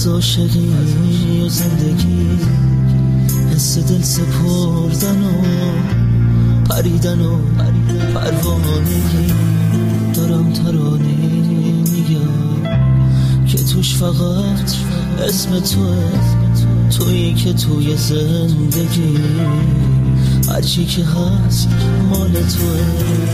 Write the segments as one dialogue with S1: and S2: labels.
S1: از عاشقی و زندگی، حس دل سپردن و پریدن و پروانگی. دارم ترانه میگم که توش فقط اسم توه، تویی که توی زندگی هرچی که هست مال توه.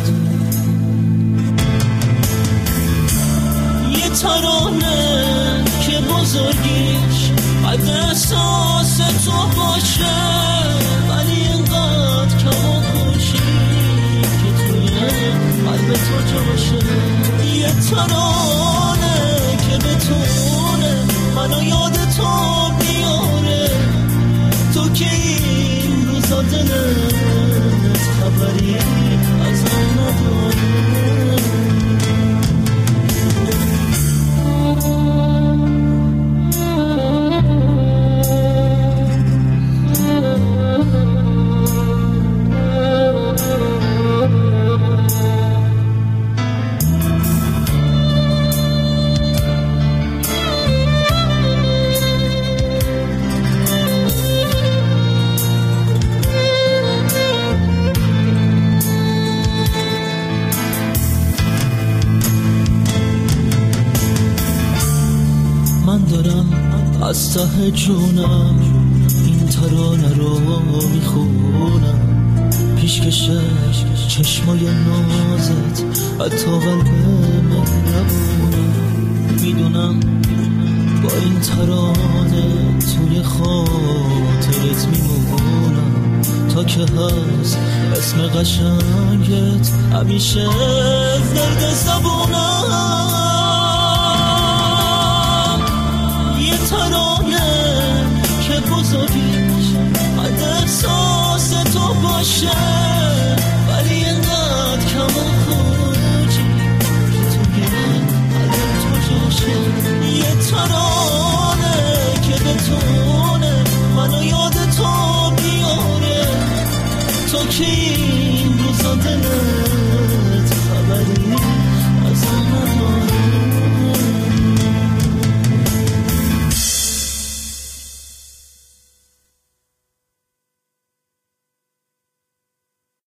S1: یه ترانه که بزرگیش قد احساس تو باشه، ولی اینقدر کم و خوشی که توی قلب تو جاشه. یه ترانه که بتونه منو یاد تو بیاره، تو که این روزا دلت خبری از من نداره. من دارم از ته جونم این ترانه رو میخونم، پیشکش چشمای نازت حتی قلب مهربونم. میدونم با این ترانه توی خاطرت میمونم، تا که هست اسم قشنگت همیشه زرد زبونم. ترانه که بزرگیش قد احساس تو باشه، ولی اینقدر کم و خوشی که توی قلب تو جاشه. یه ترانه که بتونه منو یاد تو بیاره، تو که این روزا دلت